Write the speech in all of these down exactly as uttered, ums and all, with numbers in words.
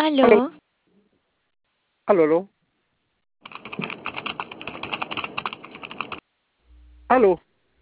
Aló, Aló, aló, aló, aló.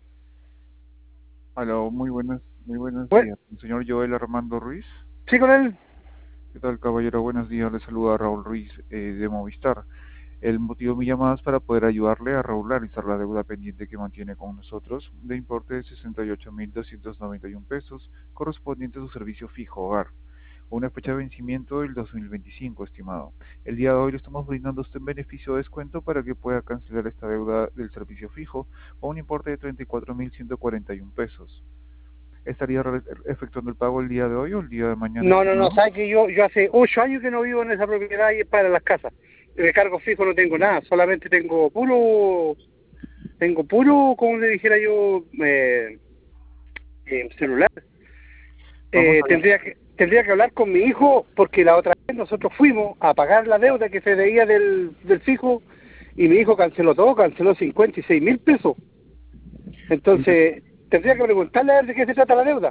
Aló, muy buenas, muy buenos Bueno, días. El señor Joel Armando Ruiz. sí, con él. ¿Qué tal, caballero? Buenos días. Le saluda Raúl Ruiz eh, de Movistar. El motivo de mi llamada es para poder ayudarle a regularizar la deuda pendiente que mantiene con nosotros de importe de sesenta y ocho mil doscientos noventa y uno pesos correspondiente a su servicio fijo hogar. Una fecha de vencimiento del dos mil veinticinco, estimado. El día de hoy le estamos brindando a usted un beneficio de descuento para que pueda cancelar esta deuda del servicio fijo a un importe de treinta y cuatro mil ciento cuarenta y uno pesos. ¿Estaría re- efectuando el pago el día de hoy o el día de mañana, No, no, no, estimado? sabes que yo, yo hace ocho años que no vivo en esa propiedad y es para las casas. De cargo fijo no tengo nada, solamente tengo puro, tengo puro, como le dijera yo, eh, eh, celular. Vamos Eh, a ver. tendría que, tendría que hablar con mi hijo porque la otra vez nosotros fuimos a pagar la deuda que se debía del, del fijo y mi hijo canceló todo, canceló cincuenta y seis mil pesos. Mire, Entonces, tendría que preguntarle a ver de qué se trata la deuda.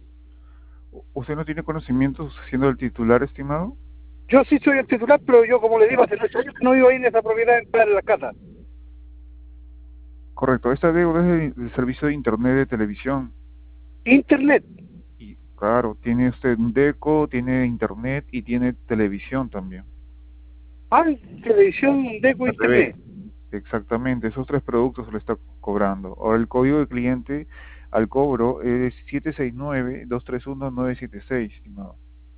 ¿usted no tiene conocimientos siendo el titular, estimado? Yo sí soy el titular, pero yo, como le digo, hace ocho años que no vivo ahí en esa propiedad en la casa. Correcto, esta deuda es del del servicio de internet de televisión. Internet. Y claro, tiene usted un deco, tiene internet y tiene televisión también. Ah, televisión, deco, La T V. internet. Exactamente, esos tres productos se le está cobrando. Ahora el código de cliente al cobro es siete seis nueve, dos tres uno, nueve siete seis, estimado.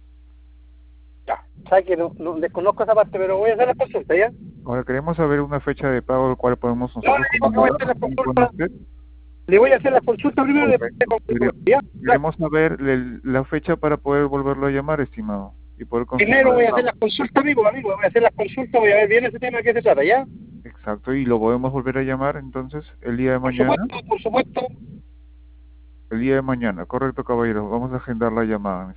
Ya. ¿Sabes que no, no desconozco esa parte, pero voy a hacer la consulta, ¿ya? Ahora queremos saber una fecha de pago al cual podemos No, le nosotros digo que voy a hacer la comunicarnos con consulta. usted. Le voy a hacer la consulta primero y Ok. después le Quere- confirmo, ¿ya? Gracias. Queremos saber el- la fecha para poder volverlo a llamar, estimado, y poder Primero confirmar el voy a hacer pago. la consulta, amigo, amigo. Voy a hacer la consulta, voy a ver bien ese tema de qué se trata, ¿ya? Exacto, y lo podemos volver a llamar entonces el día de Por mañana. supuesto, por supuesto. El día de mañana, correcto, caballero. Vamos a agendar la llamada.